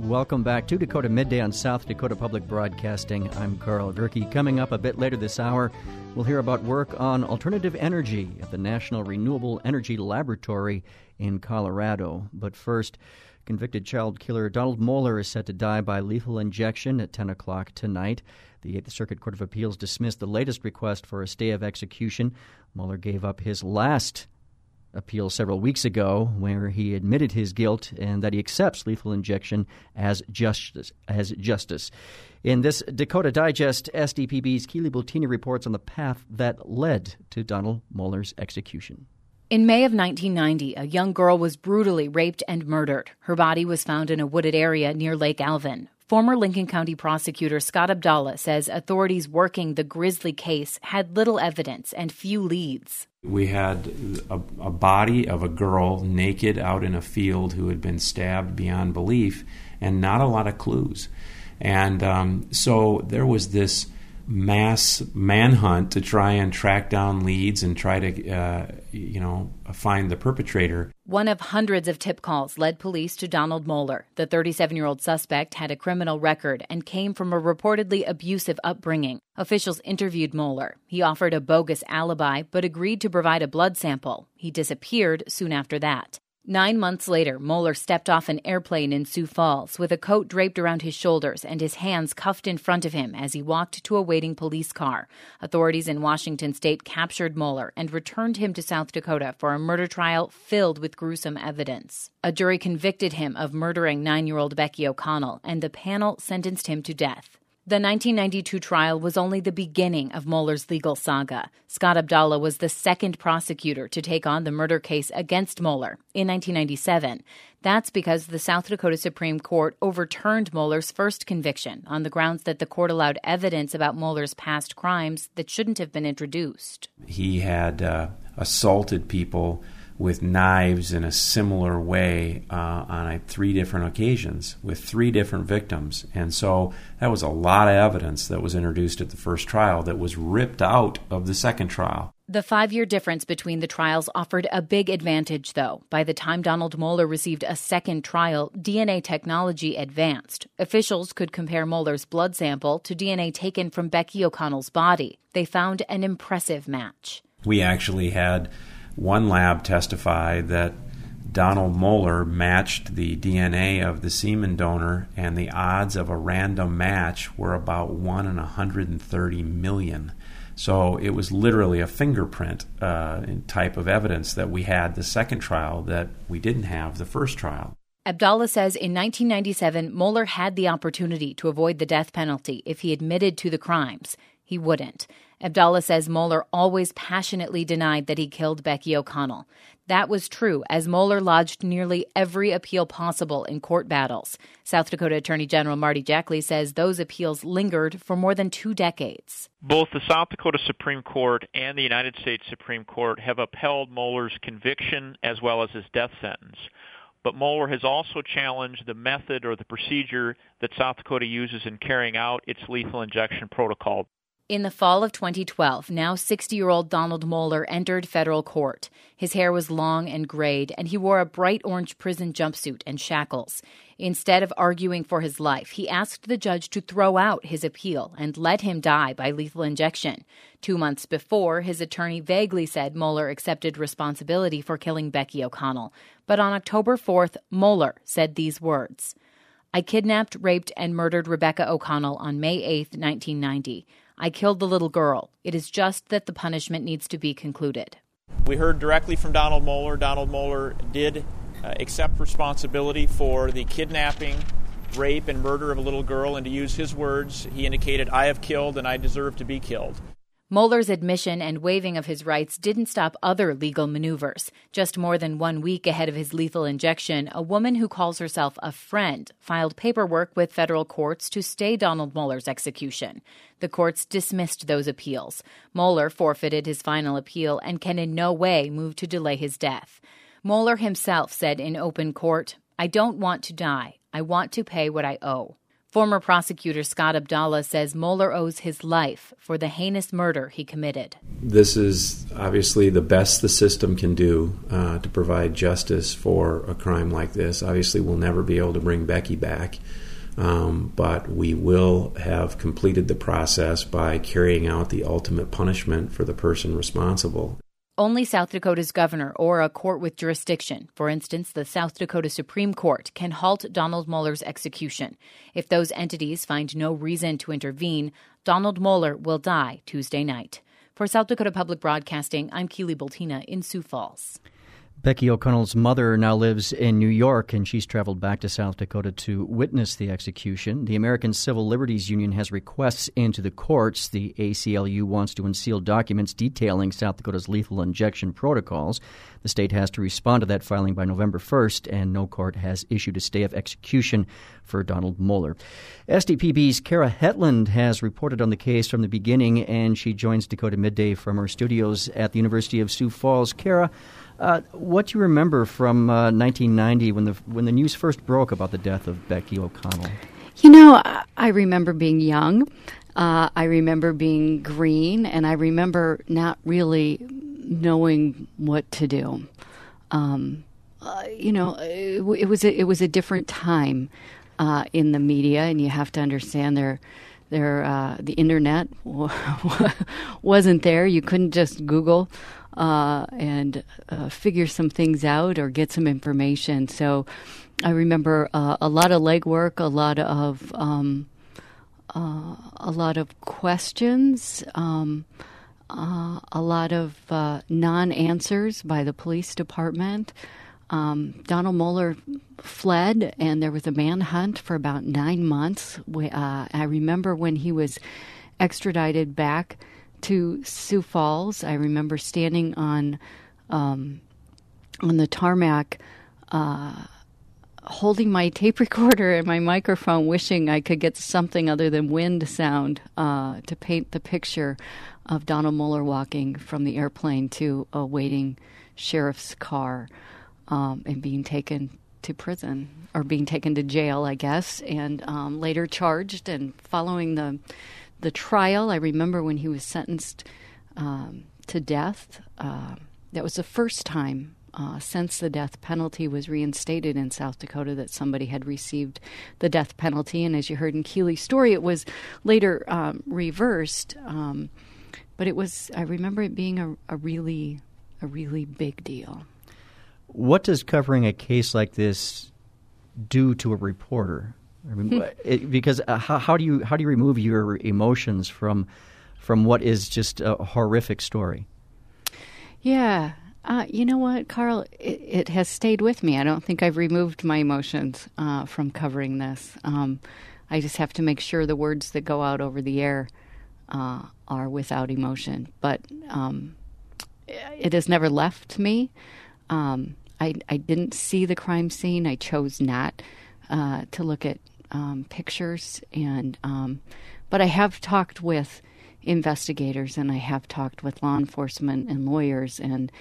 Welcome back to Dakota Midday on South Dakota Public Broadcasting. I'm Carl Gerke. Coming up a bit later this hour, we'll hear about work on alternative energy at the National Renewable Energy Laboratory in Colorado. But first, convicted child killer Donald Moeller is set to die by lethal injection at 10 o'clock tonight. The Eighth Circuit Court of Appeals dismissed the latest request for a stay of execution. Moeller gave up his last appeal several weeks ago, where he admitted his guilt and that he accepts lethal injection as justice. In this Dakota Digest, SDPB's Keely Bultini reports on the path that led to Donald Moeller's execution. In May of 1990, a young girl was brutally raped and murdered. Her body was found in a wooded area near Lake Alvin. Former Lincoln County prosecutor Scott Abdallah says authorities working the grisly case had little evidence and few leads. We had a body of a girl naked out in a field who had been stabbed beyond belief, and not a lot of clues. And so there was this mass manhunt to try and track down leads and try to, find the perpetrator. One of hundreds of tip calls led police to Donald Moeller. The 37-year-old suspect had a criminal record and came from a reportedly abusive upbringing. Officials interviewed Moeller. He offered a bogus alibi but agreed to provide a blood sample. He disappeared soon after that. 9 months later, Moeller stepped off an airplane in Sioux Falls with a coat draped around his shoulders and his hands cuffed in front of him as he walked to a waiting police car. Authorities in Washington state captured Moeller and returned him to South Dakota for a murder trial filled with gruesome evidence. A jury convicted him of murdering 9-year-old Becky O'Connell, and the panel sentenced him to death. The 1992 trial was only the beginning of Moeller's legal saga. Scott Abdallah was the second prosecutor to take on the murder case against Moeller in 1997. That's because the South Dakota Supreme Court overturned Moeller's first conviction on the grounds that the court allowed evidence about Moeller's past crimes that shouldn't have been introduced. He had assaulted people with knives in a similar way on 3 different occasions with 3 different victims. And so that was a lot of evidence that was introduced at the first trial that was ripped out of the second trial. The 5-year difference between the trials offered a big advantage, though. By the time Donald Moeller received a second trial, DNA technology advanced. Officials could compare Moeller's blood sample to DNA taken from Becky O'Connell's body. They found an impressive match. We actually had one lab testify that Donald Moeller matched the DNA of the semen donor, and the odds of a random match were about 1 in 130 million. So it was literally a fingerprint type of evidence that we had the second trial that we didn't have the first trial. Abdallah says in 1997, Moeller had the opportunity to avoid the death penalty if he admitted to the crimes. He wouldn't. Abdallah says Moeller always passionately denied that he killed Becky O'Connell. That was true, as Moeller lodged nearly every appeal possible in court battles. South Dakota Attorney General Marty Jackley says those appeals lingered for more than 2 decades. Both the South Dakota Supreme Court and the United States Supreme Court have upheld Moeller's conviction as well as his death sentence. But Moeller has also challenged the method or the procedure that South Dakota uses in carrying out its lethal injection protocol. In the fall of 2012, now 60-year-old Donald Moeller entered federal court. His hair was long and grayed, and he wore a bright orange prison jumpsuit and shackles. Instead of arguing for his life, he asked the judge to throw out his appeal and let him die by lethal injection. 2 months before, his attorney vaguely said Moeller accepted responsibility for killing Becky O'Connell. But on October 4th, Moeller said these words: "I kidnapped, raped, and murdered Rebecca O'Connell on May 8, 1990. I killed the little girl. It is just that the punishment needs to be concluded." We heard directly from Donald Moeller. Donald Moeller did accept responsibility for the kidnapping, rape, and murder of a little girl, and to use his words, he indicated, "I have killed and I deserve to be killed." Moeller's admission and waiving of his rights didn't stop other legal maneuvers. Just more than 1 week ahead of his lethal injection, a woman who calls herself a friend filed paperwork with federal courts to stay Donald Moeller's execution. The courts dismissed those appeals. Moeller forfeited his final appeal and can in no way move to delay his death. Moeller himself said in open court, "I don't want to die. I want to pay what I owe." Former prosecutor Scott Abdallah says Moeller owes his life for the heinous murder he committed. This is obviously the best the system can do to provide justice for a crime like this. Obviously, we'll never be able to bring Becky back, but we will have completed the process by carrying out the ultimate punishment for the person responsible. Only South Dakota's governor or a court with jurisdiction, for instance, the South Dakota Supreme Court, can halt Donald Moeller's execution. If those entities find no reason to intervene, Donald Moeller will die Tuesday night. For South Dakota Public Broadcasting, I'm Keely Boltina in Sioux Falls. Becky O'Connell's mother now lives in New York, and she's traveled back to South Dakota to witness the execution. The American Civil Liberties Union has requests into the courts. The ACLU wants to unseal documents detailing South Dakota's lethal injection protocols. The state has to respond to that filing by November 1st, and no court has issued a stay of execution for Donald Moeller. SDPB's Kara Hetland has reported on the case from the beginning, and she joins Dakota Midday from her studios at the University of Sioux Falls. Kara, what do you remember from 1990 when the news first broke about the death of Becky O'Connell? You know, I remember being young. I remember being green, and I remember not really knowing what to do. It was a different time in the media, and you have to understand the internet wasn't there. You couldn't just Google and figure some things out or get some information. So I remember a lot of legwork, a lot of questions, a lot of non-answers by the police department. Donald Moeller fled, and there was a manhunt for about 9 months. I remember when he was extradited back to Sioux Falls. I remember standing on the tarmac, holding my tape recorder and my microphone, wishing I could get something other than wind sound to paint the picture of Donald Moeller walking from the airplane to a waiting sheriff's car and being taken to prison, or being taken to jail, I guess, and later charged. And following the trial, I remember when he was sentenced to death. That was the first time since the death penalty was reinstated in South Dakota that somebody had received the death penalty. And as you heard in Keely's story, it was later reversed. But I remember it being a really big deal. What does covering a case like this do to a reporter? I mean, because how do you remove your emotions from what is just a horrific story? Yeah, you know what, Carl? It has stayed with me. I don't think I've removed my emotions from covering this. I just have to make sure the words that go out over the air are without emotion. But it has never left me. I didn't see the crime scene. I chose not to look at pictures, but I have talked with investigators, and I have talked with law enforcement and lawyers, and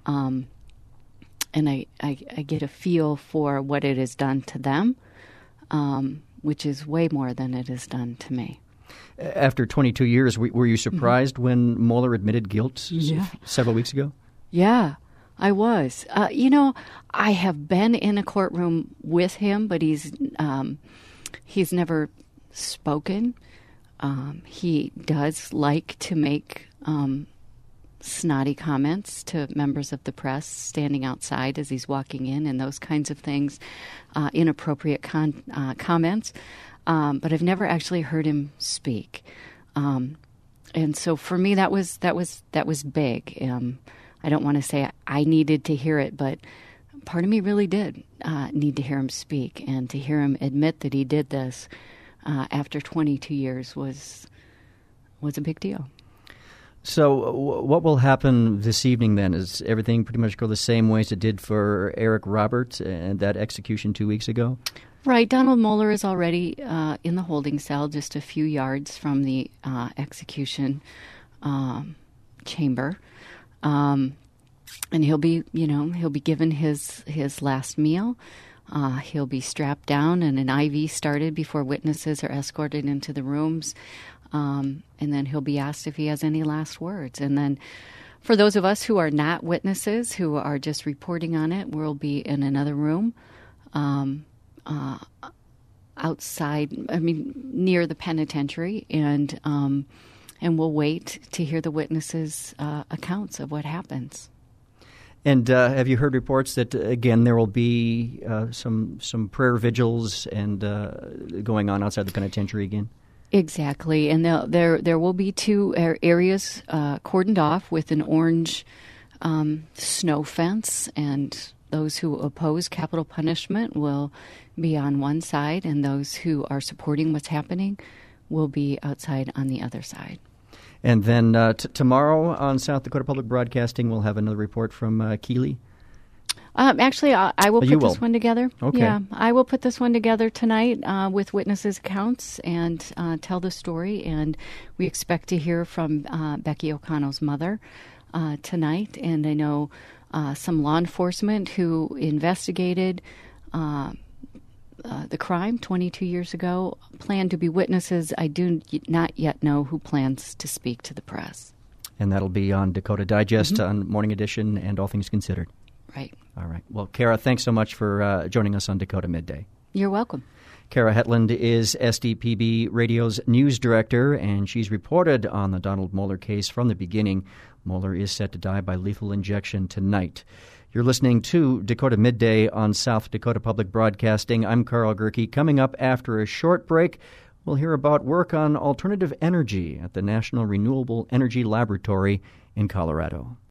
I get a feel for what it has done to them, which is way more than it has done to me. After 22 years, were you surprised when Moeller admitted guilt several weeks ago? Yeah, I was. I have been in a courtroom with him, but he's never spoken. He does like to make snotty comments to members of the press standing outside as he's walking in, and those kinds of things, inappropriate comments. But I've never actually heard him speak. And so for me, that was big. I don't want to say I needed to hear it, but part of me really did need to hear him speak, and to hear him admit that he did this after 22 years was a big deal. So what will happen this evening then? Is everything pretty much go the same way as it did for Eric Roberts and that execution 2 weeks ago? Right. Donald Moeller is already in the holding cell just a few yards from the execution chamber. And he'll be given his last meal. He'll be strapped down and an IV started before witnesses are escorted into the rooms. And then he'll be asked if he has any last words. And then for those of us who are not witnesses, who are just reporting on it, we'll be in another room outside, near the penitentiary, and we'll wait to hear the witnesses' accounts of what happens. And have you heard reports that, again, there will be some prayer vigils and going on outside the penitentiary again? Exactly. And there will be two areas cordoned off with an orange snow fence, and those who oppose capital punishment will be on one side, and those who are supporting what's happening will be outside on the other side. And then tomorrow on South Dakota Public Broadcasting, we'll have another report from Keeley. Actually, I will put this one together. Okay. Yeah, I will put this one together tonight with witnesses' accounts and tell the story. And we expect to hear from Becky O'Connell's mother tonight. And I know some law enforcement who investigated the crime 22 years ago plan to be witnesses. I do not yet know who plans to speak to the press. And that'll be on Dakota Digest on Morning Edition and All Things Considered. Right. All right. Well, Kara, thanks so much for joining us on Dakota Midday. You're welcome. Kara Hetland is SDPB Radio's news director, and she's reported on the Donald Moeller case from the beginning. Moeller is set to die by lethal injection tonight. You're listening to Dakota Midday on South Dakota Public Broadcasting. I'm Carl Gerke. Coming up after a short break, we'll hear about work on alternative energy at the National Renewable Energy Laboratory in Colorado.